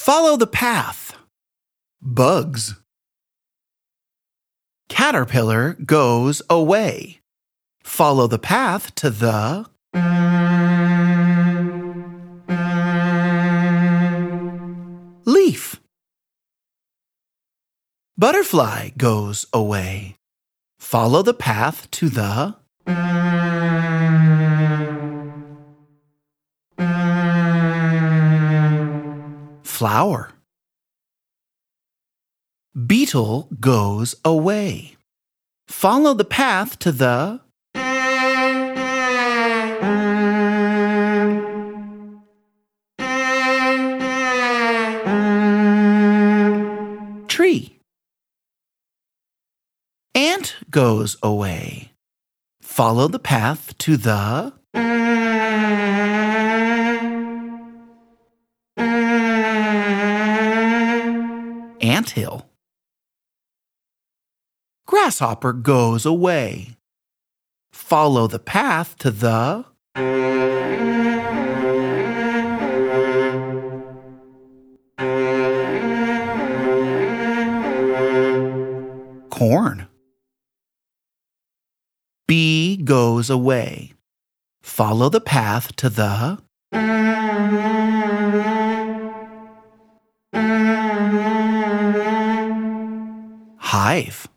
Follow the path. Bugs. Caterpillar goes away. Follow the path to the leaf. Butterfly goes away. Follow the path to the flower. Beetle goes away. Follow the path to the tree. Ant goes away. Follow the path to the anthill. Grasshopper goes away. Follow the path to the corn. Bee goes away. Follow the path to the hive.